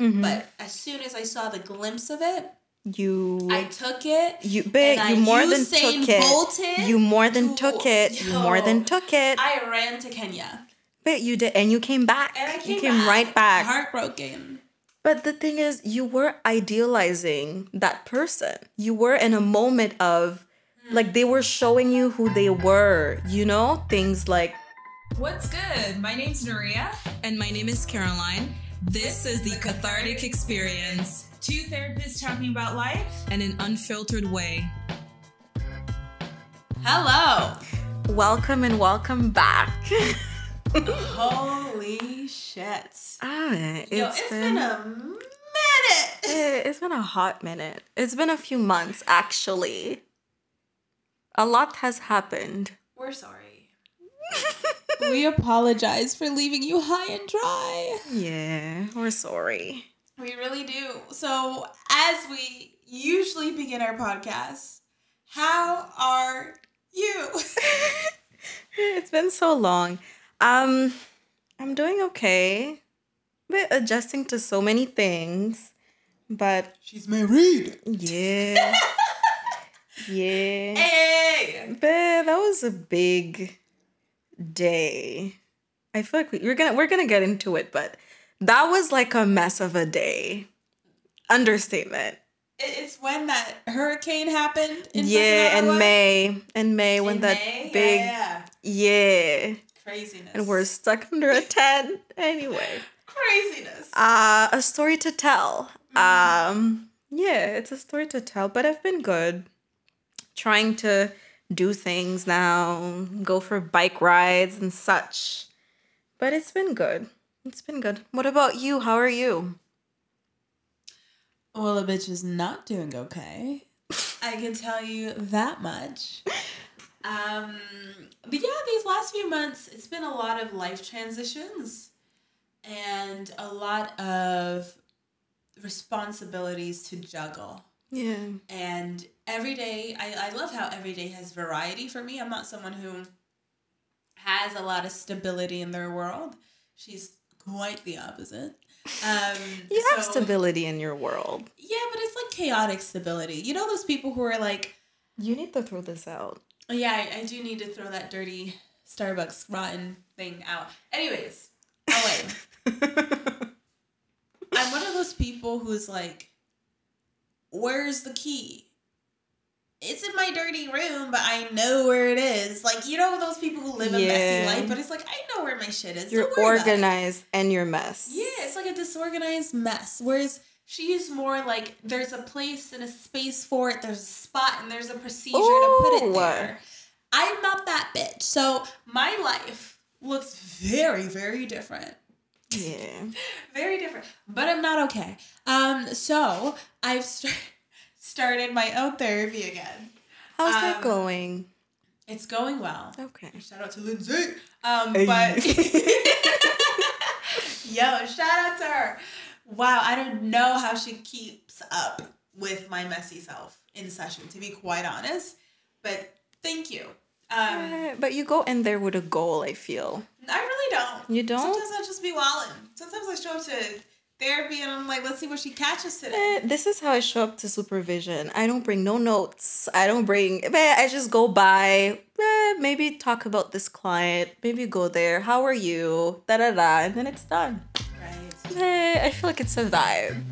But as soon as I saw the glimpse of it, I took it. You more than took it. You more than took it. You more than took it. I ran to Kenya. But you did, and you came back. And you came right back. Heartbroken. But the thing is, you were idealizing that person. You were in a moment of, like, they were showing you who they were, you know? Things like... What's good? My name's Nuria. And my name is Caroline. This is the Cathartic Experience. Two therapists talking about life. In an unfiltered way. Hello. Welcome and welcome back. Holy shit. It's been a minute. It's been a hot minute. It's been a few months, actually. A lot has happened. We're sorry. We apologize for leaving you high and dry. Yeah, we're sorry. We really do. So, as we usually begin our podcast, how are you? It's been so long. I'm doing okay. Bit adjusting to so many things, but she's married. Yeah. Yeah. Hey. But that was a big day. I feel like we're gonna get into it, but that was like a mess of a understatement. It's when that hurricane happened in May when that May? big yeah. Craziness. And we're stuck under a tent anyway. Craziness. A story to tell. It's a story to tell, but I've been good. Trying to do things now, go for bike rides and such. But it's been good. What about you? How are you? Well, a bitch is not doing okay. I can tell you that much. But yeah, these last few months, it's been a lot of life transitions and a lot of responsibilities to juggle. Yeah. And every day, I love how every day has variety for me. I'm not someone who has a lot of stability in their world. She's quite the opposite. You have stability in your world. Yeah, but it's like chaotic stability. You know those people who are like... You need to throw this out. Yeah, I do need to throw that dirty Starbucks rotten thing out. Anyways, I'm one of those people who's like, where's the key? It's in my dirty room, but I know where it is. Like, you know those people who live a messy life, but it's like, I know where my shit is. You're organized and you're mess. Yeah, it's like a disorganized mess. Whereas she's more like, there's a place and a space for it, there's a spot, and there's a procedure to put it there. I'm not that bitch. So my life looks very, very different. Yeah. Very different. But I'm not okay. So I've started my own therapy again. How's that going? It's going well. Okay. Shout out to Lindsay. But yo, shout out to her. Wow, I don't know how she keeps up with my messy self in session, to be quite honest. But thank you. But you go in there with a goal, I feel. I really don't. You don't? Sometimes I just be wilding. Sometimes I show up to therapy and I'm like, let's see what she catches today. This is how I show up to supervision. I don't bring no notes. I just go by, maybe talk about this client, maybe go there. How are you? Da-da-da. And then it's done. Right. I feel like it's a vibe.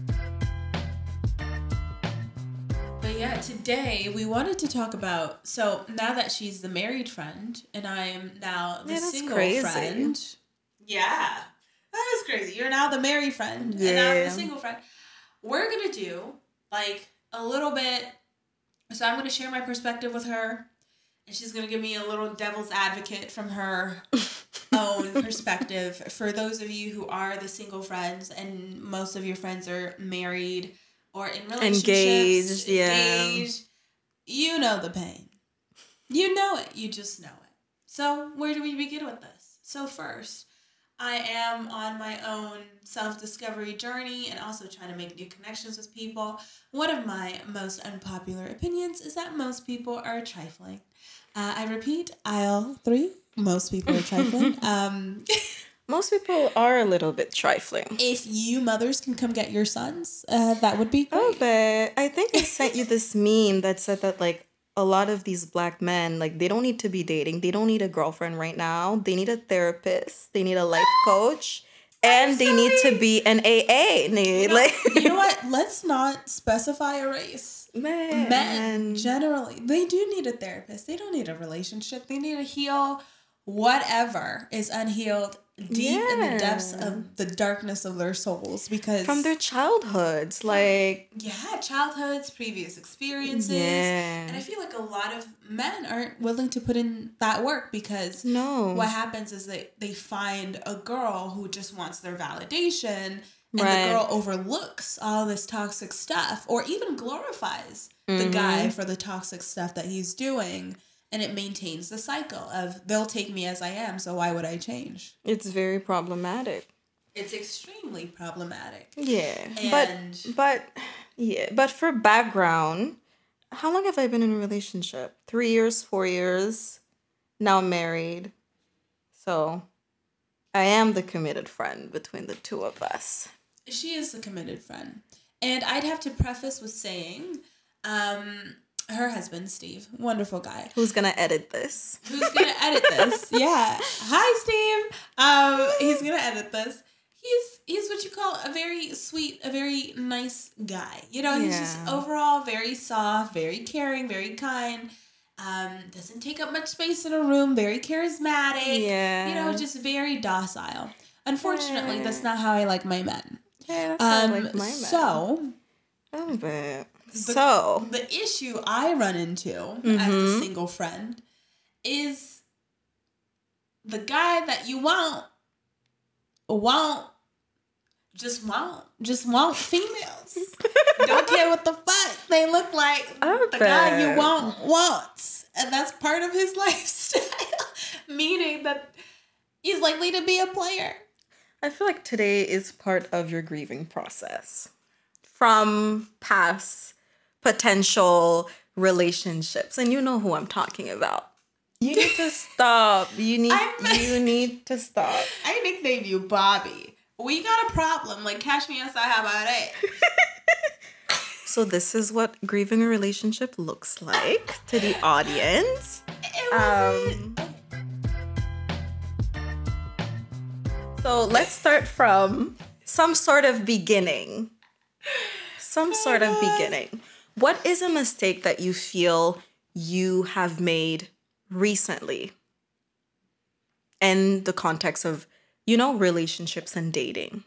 But yeah, today we wanted to talk about, so now that she's the married friend and I'm now the single friend. Yeah. That is crazy. You're now the married friend and I'm the single friend. We're going to do like a little bit. So I'm going to share my perspective with her and she's going to give me a little devil's advocate from her own perspective. For those of you who are the single friends and most of your friends are married or in relationships, engaged, you know the pain. You know it. You just know it. So where do we begin with this? So first, I am on my own self-discovery journey and also trying to make new connections with people. One of my most unpopular opinions is that most people are trifling. I repeat, aisle 3, most people are trifling. Most people are a little bit trifling. If you mothers can come get your sons, that would be great. Oh, but I think I sent you this meme that said that, like, a lot of these black men, like, they don't need to be dating. They don't need a girlfriend right now. They need a therapist. They need a life coach. And they need to be an AA. You know what? Let's not specify a race. Men, generally, they do need a therapist. They don't need a relationship. They need to heal whatever is unhealed deep in the depths of the darkness of their souls, because from their childhoods, like childhoods, previous experiences, and I feel like a lot of men aren't willing to put in that work, because what happens is they find a girl who just wants their validation, and the girl overlooks all this toxic stuff, or even glorifies the guy for the toxic stuff that he's doing. And it maintains the cycle of, they'll take me as I am, so why would I change? It's very problematic. It's extremely problematic. Yeah. But for background, how long have I been in a relationship? 3 years, 4 years. Now I'm married. So I am the committed friend between the two of us. She is the committed friend. And I'd have to preface with saying, her husband, Steve, wonderful guy. Who's going to edit this? Yeah. Hi, Steve. He's going to edit this. He's what you call a very sweet, a very nice guy. You know, he's just overall very soft, very caring, very kind. Doesn't take up much space in a room, very charismatic. Yeah. You know, just very docile. Unfortunately, that's not how I like my men. Yeah, that's how I like my men. The issue I run into as a single friend is the guy that you just won't females. Don't care what the fuck they look like. The guy you wants. And that's part of his lifestyle. Meaning that he's likely to be a player. I feel like today is part of your grieving process from past potential relationships, and you know who I'm talking about. You need to stop. You need to stop. I nicknamed you Bobby. We got a problem. Like, cash me outside. How about it? So this is what grieving a relationship looks like to the audience. So let's start from some sort of beginning. What is a mistake that you feel you have made recently in the context of, relationships and dating?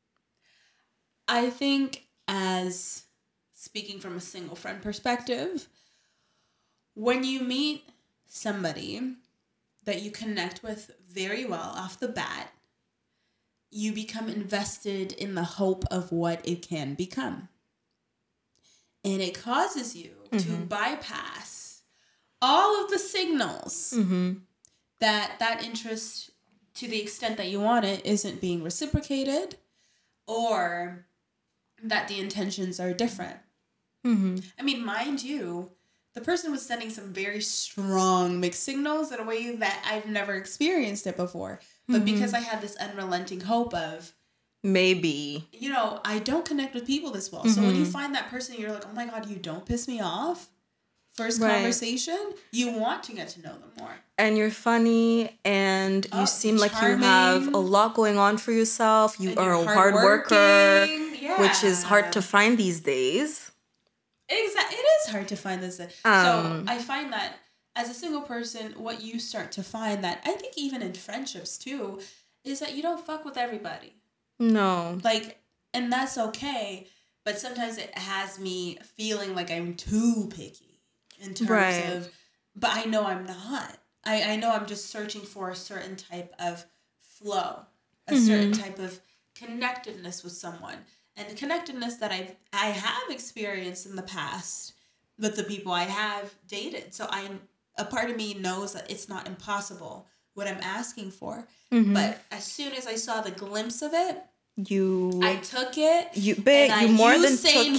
I think, as speaking from a single friend perspective, when you meet somebody that you connect with very well off the bat, you become invested in the hope of what it can become. And it causes you to bypass all of the signals that interest, to the extent that you want it, isn't being reciprocated, or that the intentions are different. I mean, mind you, the person was sending some very strong mixed signals in a way that I've never experienced it before. But because I had this unrelenting hope of, maybe, I don't connect with people this well. So when you find that person, you're like, oh my God, you don't piss me off. First conversation, you want to get to know them more. And you're funny, and you seem like you have a lot going on for yourself. You are a hard worker, which is hard to find these days. Exactly. It is hard to find this. So I find that as a single person, what you start to find, that I think even in friendships too, is that you don't fuck with everybody. No. And that's okay, but sometimes it has me feeling like I'm too picky in terms of, but I know I'm not. I know I'm just searching for a certain type of flow, a certain type of connectedness with someone. And the connectedness that I have experienced in the past with the people I have dated. So a part of me knows that it's not impossible what I'm asking for. But as soon as I saw the glimpse of it, I took it. You more than took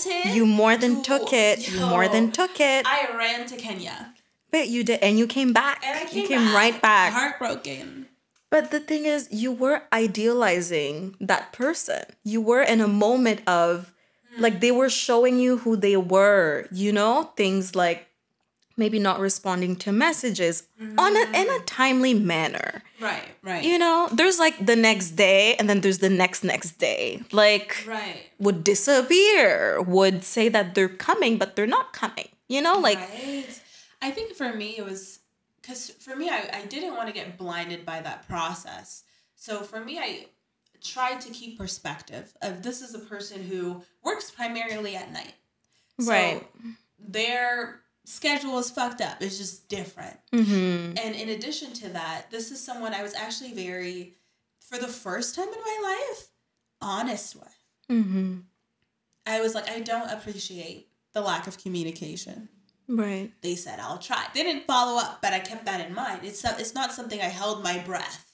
it. I ran to Kenya. But you did, and you came back. And I came right back. Heartbroken. But the thing is, you were idealizing that person. You were in a moment of, like, they were showing you who they were, things like maybe not responding to messages in a timely manner. Right. There's like the next day and then there's the next day. Like, would disappear, would say that they're coming, but they're not coming. Right. I think for me it was, because for me I didn't want to get blinded by that process. So for me, I tried to keep perspective of, this is a person who works primarily at night. So their schedule is fucked up. It's just different. Mm-hmm. And in addition to that, this is someone I was actually very, for the first time in my life, honest with. Mm-hmm. I was like, I don't appreciate the lack of communication. Right. They said, I'll try. They didn't follow up, but I kept that in mind. It's not something I held my breath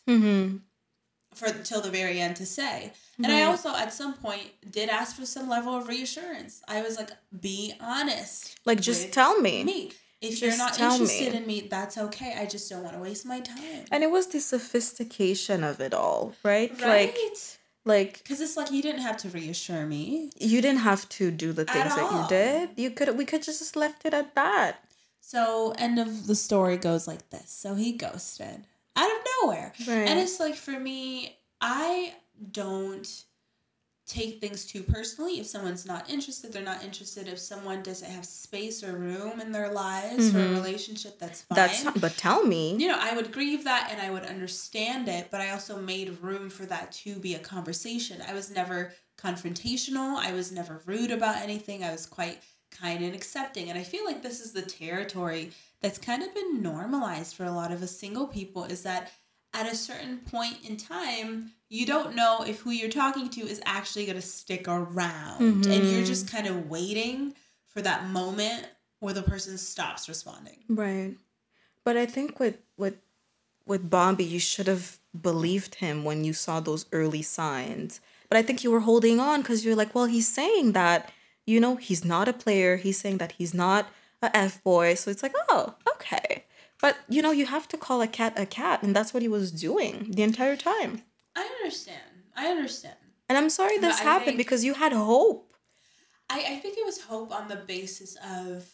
till the very end to say. And I also, at some point, did ask for some level of reassurance. I was like, be honest. Like, just tell me. If you're not interested in me, that's okay. I just don't want to waste my time. And it was the sophistication of it all, right? Right. Like, because it's like, you didn't have to reassure me. You didn't have to do the things that you did. We could just left it at that. So, end of the story goes like this. So he ghosted out of nowhere. Right. And it's like, for me, I don't take things too personally. If someone's not interested, they're not interested. If someone doesn't have space or room in their lives for a relationship, that's fine. But tell me. I would grieve that and I would understand it, but I also made room for that to be a conversation. I was never confrontational. I was never rude about anything. I was quite kind and accepting. And I feel like this is the territory that's kind of been normalized for a lot of us single people, is that at a certain point in time, you don't know if who you're talking to is actually going to stick around. And you're just kind of waiting for that moment where the person stops responding. Right. But I think with Bobby, you should have believed him when you saw those early signs. But I think you were holding on because you're like, well, he's saying that, he's not a player. He's saying that he's not a F-boy. So it's like, oh, okay. But, you have to call a cat, and that's what he was doing the entire time. I understand. And I'm sorry this happened because you had hope. I think it was hope on the basis of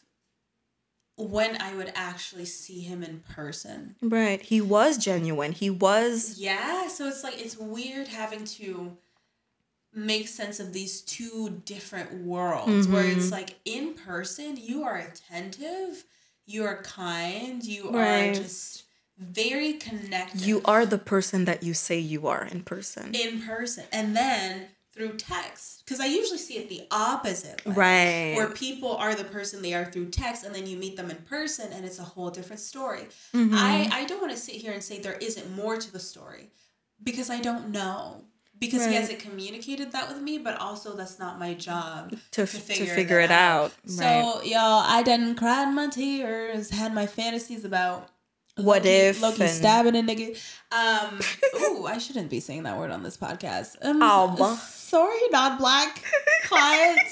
when I would actually see him in person. Right. He was genuine. He was... Yeah, so it's like, it's weird having to make sense of these two different worlds where it's like, in person, you are attentive, you are kind, you are just very connected. You are the person that you say you are in person. And then through text, because I usually see it the opposite way. Right. Where people are the person they are through text, and then you meet them in person and it's a whole different story. I don't want to sit here and say there isn't more to the story, because I don't know. Because he hasn't communicated that with me, but also that's not my job to figure it out. So, y'all, I done cried my tears, had my fantasies about Loki stabbing a nigga. Ooh, I shouldn't be saying that word on this podcast. Sorry, non-black clients.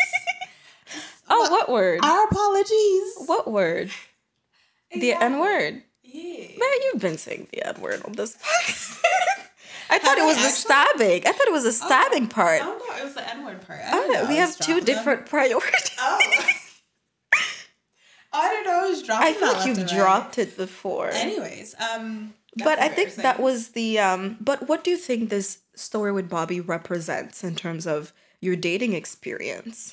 What word? Our apologies. What word? Exactly. The N-word. Yeah. Man, you've been saying the N-word on this podcast. I thought it was the stabbing. I thought it was the stabbing part. Oh, no, it was the N-word part. We have two different priorities. Oh. I don't know. I was dropping. I feel like you've dropped it before. Anyways, but I think that was the. But what do you think this story with Bobby represents in terms of your dating experience?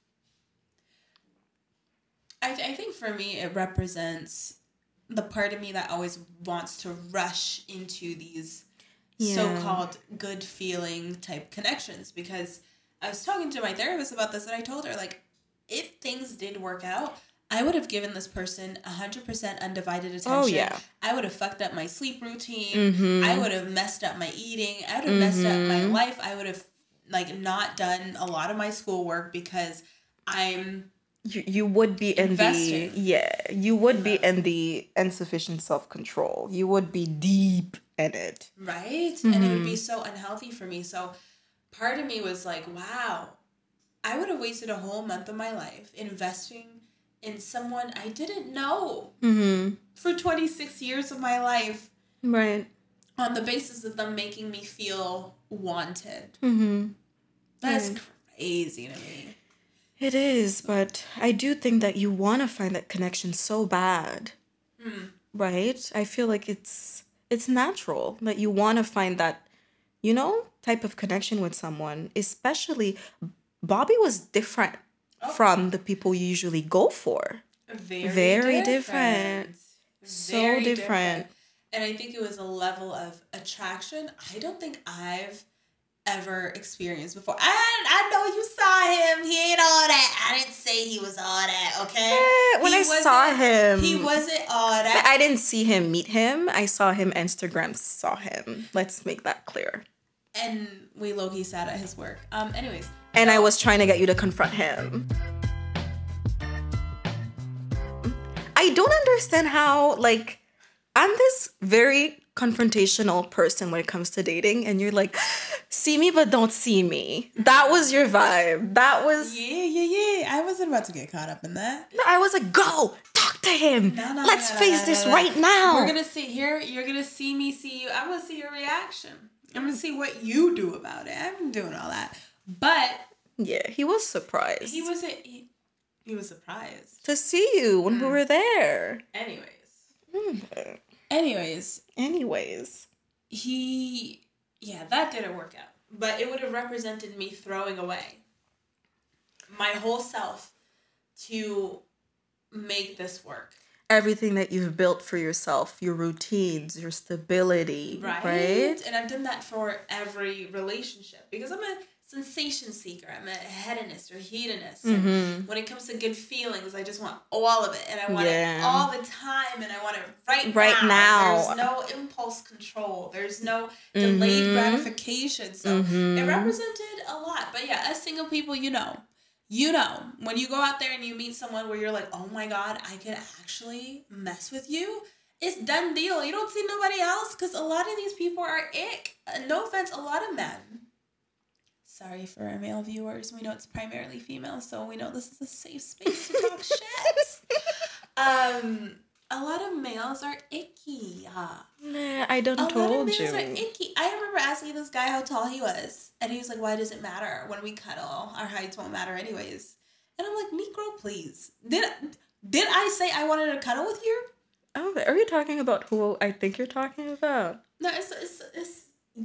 I think for me, it represents the part of me that always wants to rush into these so-called good feeling type connections, because I was talking to my therapist about this, and I told her, like, if things did work out, I would have given this person 100% undivided attention. Oh, yeah. I would have fucked up my sleep routine. I would have messed up my eating. I would have messed up my life. I would have, like, not done a lot of my schoolwork because I'm... You would be invested. You would be in the insufficient self-control. You would be deep in it. Right? And it would be so unhealthy for me. So part of me was like, wow, I would have wasted a whole month of my life investing in someone I didn't know for 26 years of my life. Right. on the basis of them making me feel wanted. That's crazy to me. It is, but I do think that you want to find that connection so bad. Right? I feel like it's natural that you want to find that, type of connection with someone. Especially, Bobby was different from the people you usually go for. Very different. So different. And I think it was a level of attraction I don't think I've ever experienced before. I know you saw him. He ain't all that. I didn't say he was all that, okay? When I saw him. He wasn't all that. I didn't see him meet him. I saw him Instagram saw him. Let's make that clear. And we low-key sat at his work. Anyways. And I was trying to get you to confront him. I don't understand how, I'm this very confrontational person when it comes to dating, and you're like, see me but don't see me. That was your vibe. That was... Yeah. I wasn't about to get caught up in that. No, I was like, go! Talk to him! Let's face this right now! We're gonna see here, you're gonna see me see you. I'm gonna see your reaction. I'm gonna see what you do about it. I'm doing all that. But... yeah, he was surprised. He was surprised. To see you when we were there. Anyways. That didn't work out. But it would have represented me throwing away my whole self to make this work. Everything that you've built for yourself, your routines, your stability, right? And I've done that for every relationship because I'm a sensation seeker. I'm a hedonist or hedonist. And when it comes to good feelings, I just want all of it. And I want it all the time. And I want it right now. There's no impulse control. There's no delayed gratification. So it represented a lot. But yeah, as single people, when you go out there and you meet someone where you're like, oh my God, I could actually mess with you. It's done deal. You don't see nobody else because a lot of these people are ick. No offense, a lot of men. Sorry for our male viewers. We know it's primarily female, so we know this is a safe space to talk shit. A lot of males are icky. Nah, I don't told you. A lot of males are icky. I remember asking this guy how tall he was, and he was like, why does it matter? When we cuddle, our heights won't matter anyways. And I'm like, Negro, please. Did I say I wanted to cuddle with you? Oh, are you talking about who I think you're talking about? No, it's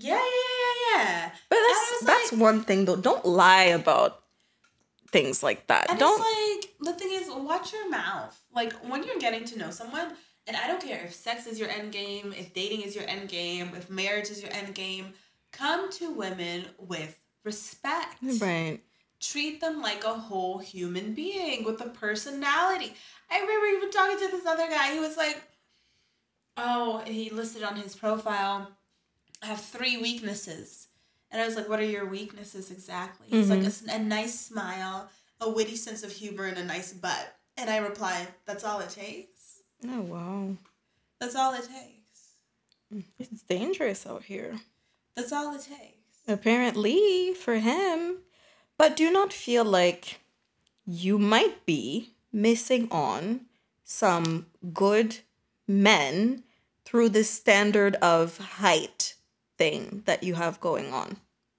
yeah. But that's one thing though. Don't lie about things like that. And it's the thing is, watch your mouth. Like when you're getting to know someone, and I don't care if sex is your end game, if dating is your end game, if marriage is your end game, come to women with respect. Right. Treat them like a whole human being with a personality. I remember even talking to this other guy. He was like, he listed on his profile, I have 3 weaknesses. And I was like, what are your weaknesses exactly? He's like, a nice smile, a witty sense of humor, and a nice butt. And I replied, that's all it takes? Oh, wow. That's all it takes. It's dangerous out here. That's all it takes. Apparently, for him. But do not feel like you might be missing on some good men through this standard of height thing that you have going on.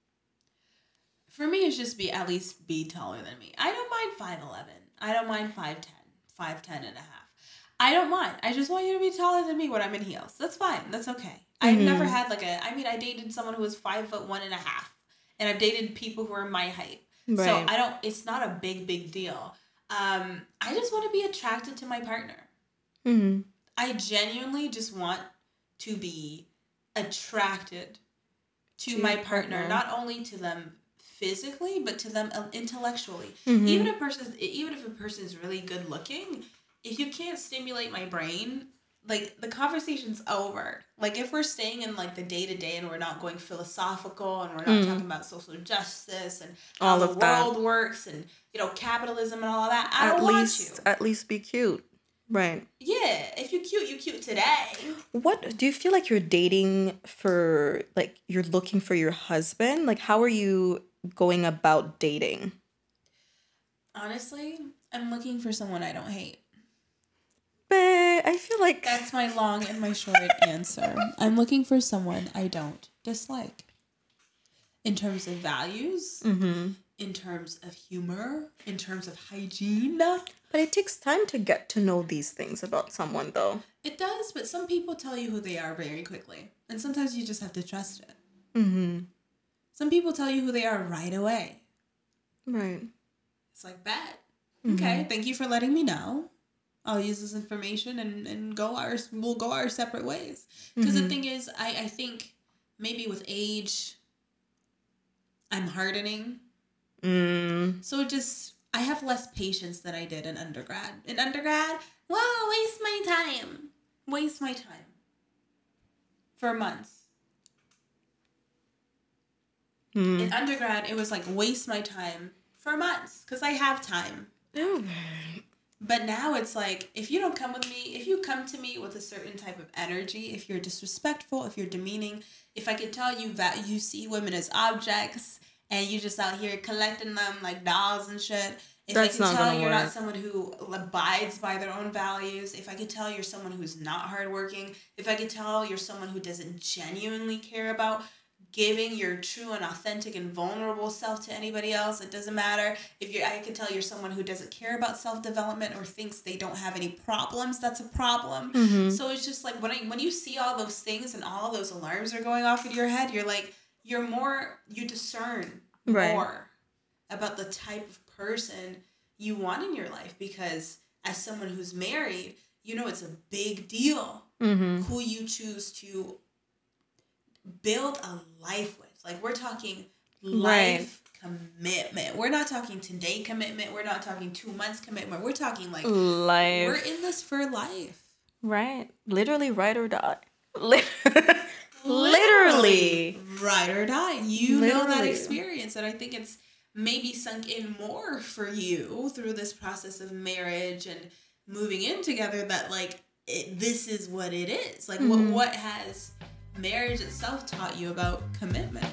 For me, it's just at least be taller than me. I don't mind 5'11". I don't mind 5'10", 5'10 and a half. I don't mind. I just want you to be taller than me when I'm in heels. That's fine. That's okay. I've never had I dated someone who was 5'1 and a half, and I've dated people who are my height. Right. So it's not a big deal. I just want to be attracted to my partner. Mm-hmm. I genuinely just want to be attracted to my partner, not only to them physically, but to them intellectually. Mm-hmm. Even if a person is really good looking, if you can't stimulate my brain, the conversation's over. If we're staying in the day-to-day and we're not going philosophical and we're not talking about social justice and how the world works and capitalism and all of that, I don't want you. At least be cute. Right. Yeah, if you're cute today. What do you feel like you're dating for? You're looking for your husband? How are you going about dating? Honestly, I'm looking for someone I don't hate. But I feel like... That's my long and my short answer. I'm looking for someone I don't dislike. In terms of values, in terms of humor, in terms of hygiene. But it takes time to get to know these things about someone, though. It does, but some people tell you who they are very quickly. And sometimes you just have to trust it. Some people tell you who they are right away. Right. It's like, bet. Okay, thank you for letting me know. I'll use this information and we'll go our separate ways. Because the thing is, I think maybe with age, I'm hardening. So I have less patience than I did in undergrad. In undergrad, waste my time. For months. In undergrad, it was like waste my time for months. Because I have time. But now it's like, if you don't come with me, if you come to me with a certain type of energy, if you're disrespectful, if you're demeaning, if I can tell you that you see women as objects and you just out here collecting them like dolls and shit, if I can tell you're not someone who abides by their own values, if I can tell you're someone who's not hardworking, if I can tell you're someone who doesn't genuinely care about giving your true and authentic and vulnerable self to anybody else, it doesn't matter. I can tell you're someone who doesn't care about self-development or thinks they don't have any problems, that's a problem. So it's just like when you see all those things and all those alarms are going off in your head, you're like, you discern more about the type of person you want in your life, because as someone who's married, it's a big deal who you choose to build a life with. Like, we're talking life commitment. We're not talking today commitment. We're not talking 2 months commitment. We're talking like life. We're in this for life. Right. Literally ride or die. Literally. Ride or die. You know that experience, and I think it's maybe sunk in more for you through this process of marriage and moving in together, that like this is what it is. Like what has marriage itself taught you about commitment?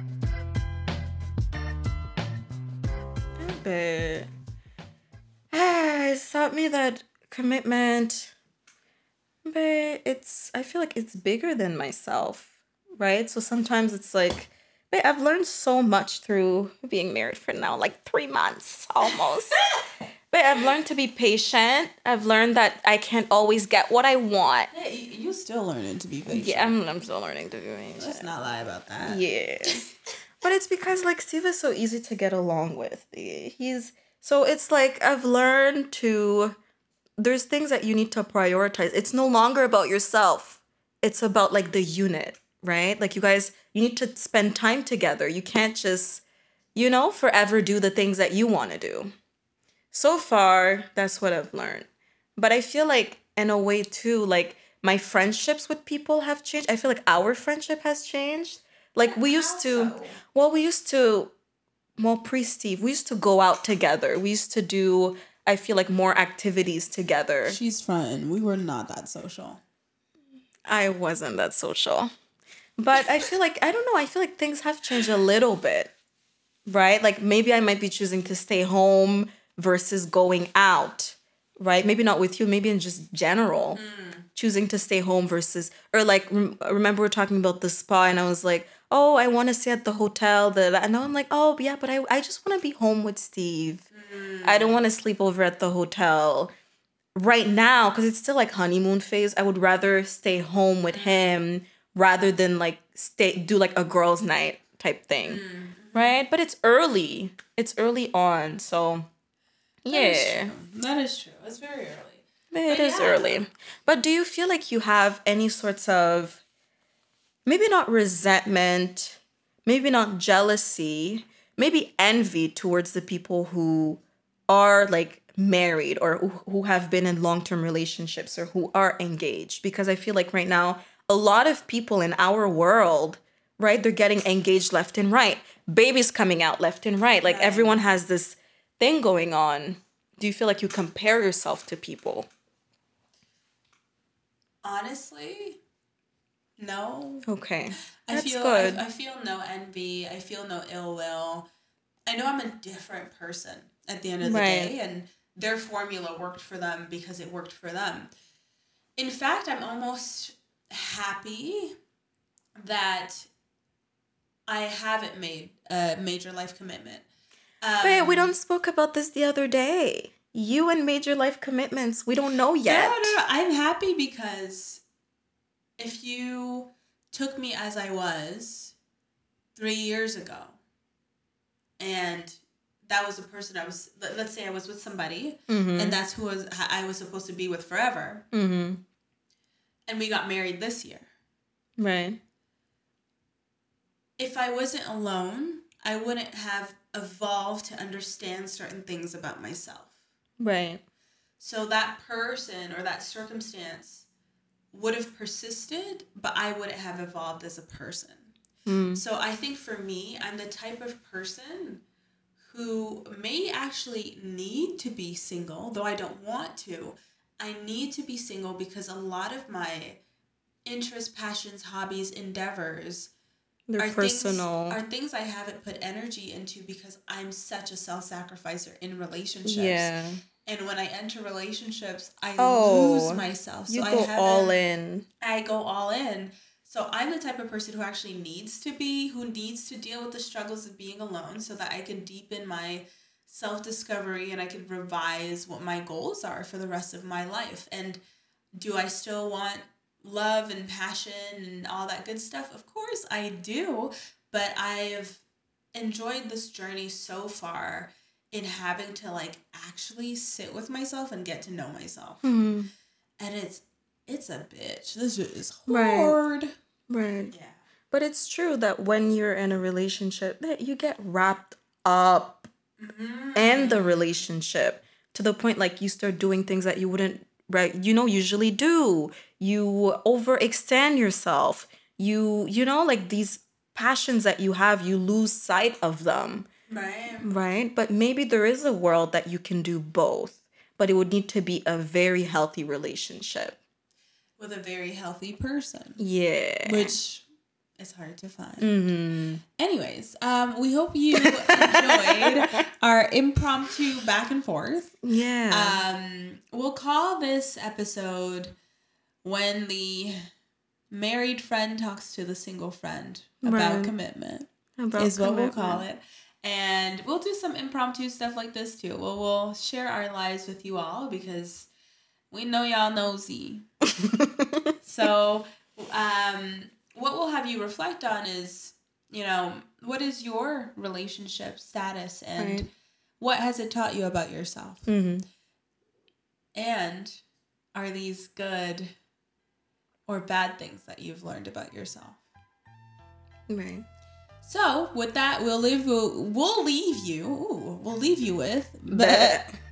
But it's taught me that commitment, but I feel like it's bigger than myself, right? So sometimes it's like, but I've learned so much through being married for now like 3 months almost. But I've learned to be patient. I've learned that I can't always get what I want. Yeah, you're still learning to be patient. Yeah, I'm still learning to be patient. Let's not lie about that. Yeah. But it's because like Steve is so easy to get along with. So it's like I've learned there's things that you need to prioritize. It's no longer about yourself. It's about like the unit, right? Like you need to spend time together. You can't just, forever do the things that you want to do. So far, that's what I've learned. But I feel like in a way too, like my friendships with people have changed. I feel like our friendship has changed. Like we used to, pre-Steve, we used to go out together. We used to do, I feel like, more activities together. She's fun. We were not that social. I wasn't that social. But I feel like, I don't know, I feel like things have changed a little bit, right? Like maybe I might be choosing to stay home versus going out, right? Maybe not with you, maybe in just general. Choosing to stay home versus, or like, remember we were talking about the spa and I was like, oh, I want to stay at the hotel. And now I'm like, oh, yeah, but I just want to be home with Steve. I don't want to sleep over at the hotel. Right now, because it's still like honeymoon phase, I would rather stay home with him rather than like do like a girls' night type thing, right? But it's early. It's early on, so yeah. That is true. It's very early. It is early. But do you feel like you have any sorts of, maybe not resentment, maybe not jealousy, maybe envy towards the people who are like married or who have been in long-term relationships or who are engaged? Because I feel like right now, a lot of people in our world, right, they're getting engaged left and right. Babies coming out left and right. Like everyone has this thing going on. Do you feel like you compare yourself to people? Honestly, no. Okay. I feel no envy. I feel no ill will. I know I'm a different person at the end of the day, and their formula worked for them because it worked for them. In fact, I'm almost happy that I haven't made a major life commitment. Wait, we don't spoke about this the other day. You and major life commitments, we don't know yet. No. I'm happy because if you took me as I was 3 years ago, and that was the person I was, let's say I was with somebody, and that's who I was supposed to be with forever, and we got married this year. Right. If I wasn't alone, I wouldn't have evolved to understand certain things about myself. Right. So that person or that circumstance would have persisted, but I wouldn't have evolved as a person. So I think for me, I'm the type of person who may actually need to be single, though I don't want to. I need to be single because a lot of my interests, passions, hobbies, endeavors are personal. Are things I haven't put energy into because I'm such a self-sacrificer in relationships. Yeah. And when I enter relationships, I lose myself. So you go all in. I go all in. So I'm the type of person who actually needs to deal with the struggles of being alone so that I can deepen my self-discovery and I can revise what my goals are for the rest of my life. And do I still want love and passion and all that good stuff? Of course I do. But I've enjoyed this journey so far in having to like actually sit with myself and get to know myself. And it's a bitch. This is hard. Right. Yeah. But it's true that when you're in a relationship, that you get wrapped up in the relationship to the point like you start doing things that you wouldn't, usually do. You overextend yourself. You know, like these passions that you have, you lose sight of them. Right. But maybe there is a world that you can do both, but it would need to be a very healthy relationship. With a very healthy person. Yeah. Which is hard to find. Anyways, we hope you enjoyed our impromptu back and forth. Yeah. We'll call this episode When the Married Friend Talks to the Single Friend About Commitment. Is what we'll call it. And we'll do some impromptu stuff like this too. We'll share our lives with you all because we know y'all nosy. So, what we'll have you reflect on is, what is your relationship status and what has it taught you about yourself? And are these good or bad things that you've learned about yourself? Right. So, with that, we'll leave you with